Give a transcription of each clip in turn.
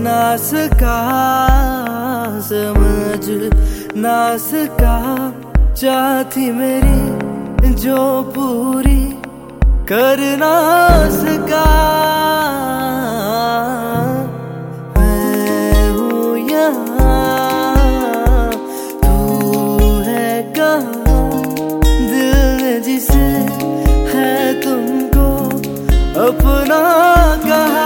ना सका, समझ ना सका, चाह थी मेरी जो पूरी कर ना सका। मैं हूँ यहाँ, तू है कहाँ, दिल ने जिसे है तुमको अपना कहा।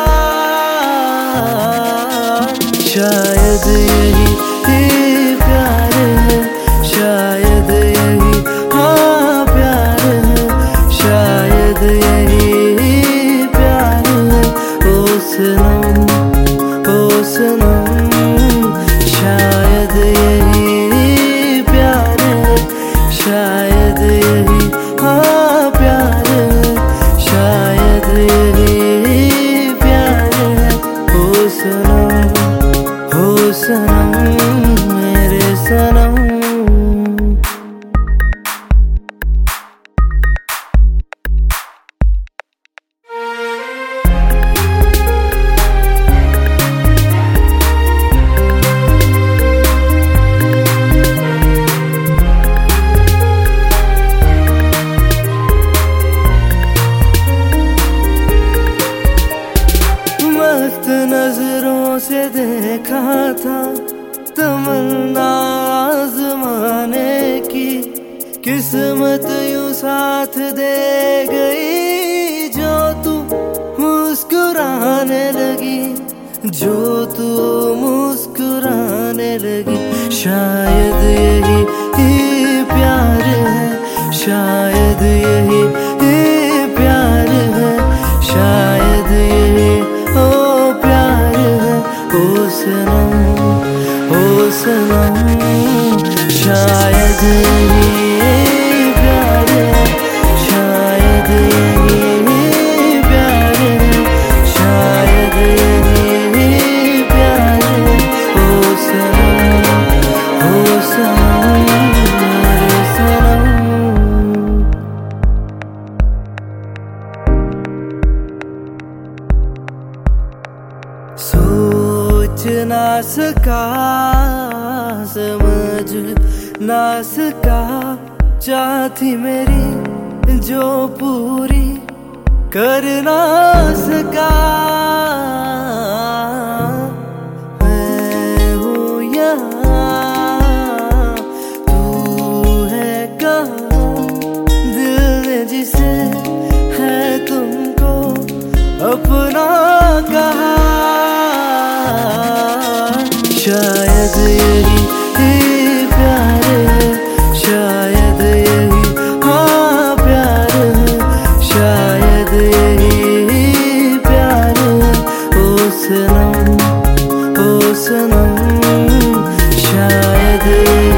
शायद यही प्यार है, शायद यही हाँ प्यार है, शायद यही प्यार है। ओ सनम, ओ सनम, शायद यही प्यार है, शायद यही हाँ प्यार है, शायद यही प्यार है। ओ सनम, ओ सनम, मेरे सनम। मस्त नजरों से देखा था तमन्ना आज़माने की, किस्मत यूं साथ दे गई जो तू मुस्कुराने लगी, जो तू मुस्कुराने लगी। शायद यही प्यार है, शायद यही प्यार है, शायद यही ओ प्यार है। ओ सनम, ओ सनम, शायद यही प्यार है, शायद यही प्यार है, शायद यही प्यार है। ओ सनम, ओ सनम, मेरे सनम। सोच ना सका, समझ ना सका, चाह थी मेरी जो पूरी कर ना सका। मैं हूँ यहाँ, तू है कहाँ, दिल ने जिसे है तुमको अपना कहा। शायद यही प्यार है, शायद यही हाँ प्यार है, शायद यही प्यार है। ओ सनम, ओ सनम, शायद